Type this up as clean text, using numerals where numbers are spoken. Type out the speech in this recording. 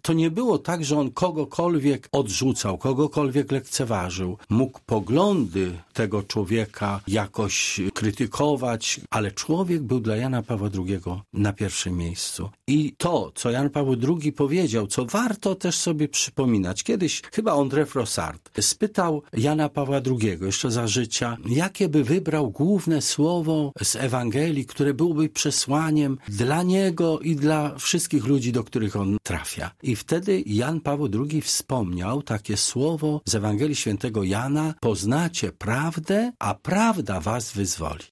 To nie było tak, że on kogokolwiek odrzucał, kogokolwiek lekceważył. Mógł poglądy tego człowieka jakoś krytykować, ale człowiek był dla Jana Pawła II na pierwszym miejscu. I to, co Jan Paweł II powiedział, co warto też sobie przypominać. Kiedyś chyba André Frossard spytał Jana Pawła II jeszcze za życia, jakie by wybrał główne słowo z Ewangelii, które byłoby przesłaniem dla niego i dla wszystkich ludzi, do których on trafia. I wtedy Jan Paweł II wspomniał takie słowo z Ewangelii Świętego Jana: poznacie prawdę, a prawda was wyzwoli.